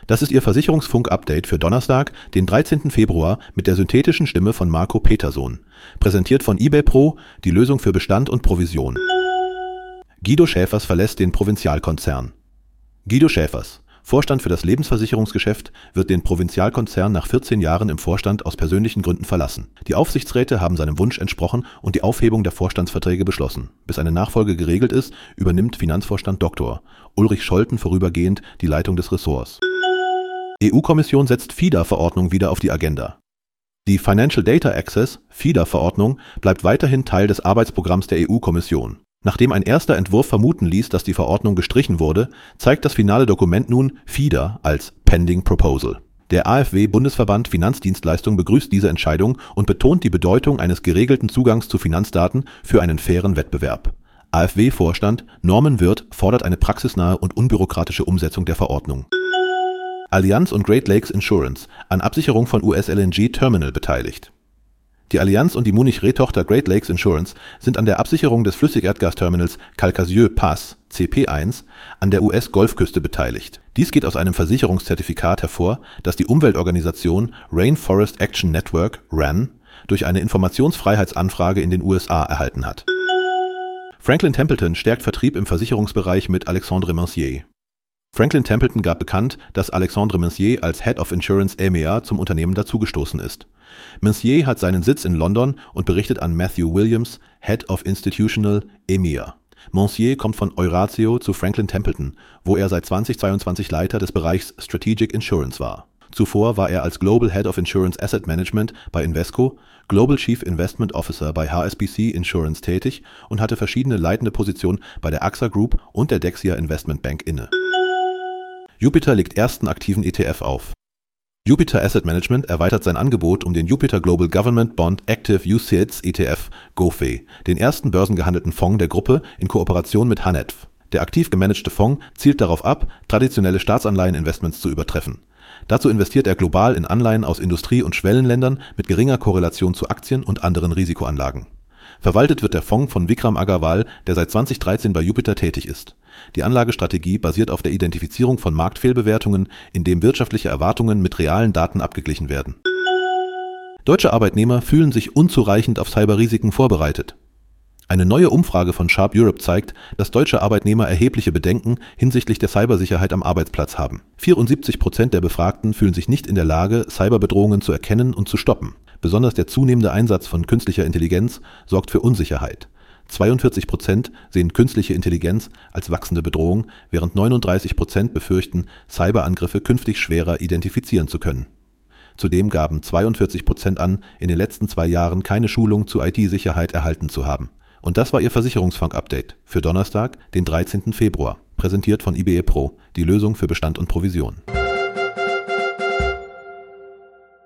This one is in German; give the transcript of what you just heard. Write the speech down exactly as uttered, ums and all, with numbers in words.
Das ist Ihr Versicherungsfunk-Update für Donnerstag, den dreizehnten Februar mit der synthetischen Stimme von Marco Petersohn. Präsentiert von eBay Pro, die Lösung für Bestand und Provision. Guido Schäfers verlässt den Provinzialkonzern. Guido Schäfers, Vorstand für das Lebensversicherungsgeschäft, wird den Provinzialkonzern nach vierzehn Jahren im Vorstand aus persönlichen Gründen verlassen. Die Aufsichtsräte haben seinem Wunsch entsprochen und die Aufhebung der Vorstandsverträge beschlossen. Bis eine Nachfolge geregelt ist, übernimmt Finanzvorstand Doktor Ulrich Scholten vorübergehend die Leitung des Ressorts. E U-Kommission setzt FIDA-Verordnung wieder auf die Agenda. Die Financial Data Access, FIDA-Verordnung, bleibt weiterhin Teil des Arbeitsprogramms der E U-Kommission. Nachdem ein erster Entwurf vermuten ließ, dass die Verordnung gestrichen wurde, zeigt das finale Dokument nun FIDA als Pending Proposal. Der A F W-Bundesverband Finanzdienstleistung begrüßt diese Entscheidung und betont die Bedeutung eines geregelten Zugangs zu Finanzdaten für einen fairen Wettbewerb. A F W-Vorstand Norman Wirth fordert eine praxisnahe und unbürokratische Umsetzung der Verordnung. Allianz und Great Lakes Insurance an Absicherung von U S-L N G-Terminal beteiligt. Die Allianz und die Munich-Re-Tochter Great Lakes Insurance sind an der Absicherung des Flüssigerdgasterminals Calcasieu Pass C P eins an der U S-Golfküste beteiligt. Dies geht aus einem Versicherungszertifikat hervor, das die Umweltorganisation Rainforest Action Network R A N durch eine Informationsfreiheitsanfrage in den U S A erhalten hat. Franklin Templeton stärkt Vertrieb im Versicherungsbereich mit Alexandre Mercier. Franklin Templeton gab bekannt, dass Alexandre Mercier als Head of Insurance E M E A zum Unternehmen dazugestoßen ist. Mercier hat seinen Sitz in London und berichtet an Matthew Williams, Head of Institutional E M E A. Mercier kommt von Eurazeo zu Franklin Templeton, wo er seit zweitausendzweiundzwanzig Leiter des Bereichs Strategic Insurance war. Zuvor war er als Global Head of Insurance Asset Management bei Invesco, Global Chief Investment Officer bei H S B C Insurance tätig und hatte verschiedene leitende Positionen bei der A X A Group und der Dexia Investment Bank inne. Jupiter legt ersten aktiven E T F auf. Jupiter Asset Management erweitert sein Angebot um den Jupiter Global Government Bond Active U C I T S E T F G O F E, den ersten börsengehandelten Fonds der Gruppe in Kooperation mit H N E T F. Der aktiv gemanagte Fonds zielt darauf ab, traditionelle Staatsanleiheninvestments zu übertreffen. Dazu investiert er global in Anleihen aus Industrie- und Schwellenländern mit geringer Korrelation zu Aktien und anderen Risikoanlagen. Verwaltet wird der Fonds von Vikram Agarwal, der seit zweitausenddreizehn bei Jupiter tätig ist. Die Anlagestrategie basiert auf der Identifizierung von Marktfehlbewertungen, indem wirtschaftliche Erwartungen mit realen Daten abgeglichen werden. Deutsche Arbeitnehmer fühlen sich unzureichend auf Cyberrisiken vorbereitet. Eine neue Umfrage von Sharp Europe zeigt, dass deutsche Arbeitnehmer erhebliche Bedenken hinsichtlich der Cybersicherheit am Arbeitsplatz haben. vierundsiebzig Prozent der Befragten fühlen sich nicht in der Lage, Cyberbedrohungen zu erkennen und zu stoppen. Besonders der zunehmende Einsatz von künstlicher Intelligenz sorgt für Unsicherheit. zweiundvierzig Prozent sehen künstliche Intelligenz als wachsende Bedrohung, während neununddreißig Prozent befürchten, Cyberangriffe künftig schwerer identifizieren zu können. Zudem gaben zweiundvierzig Prozent an, in den letzten zwei Jahren keine Schulung zur I T-Sicherheit erhalten zu haben. Und das war Ihr Versicherungsfunk-Update für Donnerstag, den dreizehnten Februar, präsentiert von eBay Pro, die Lösung für Bestand und Provision.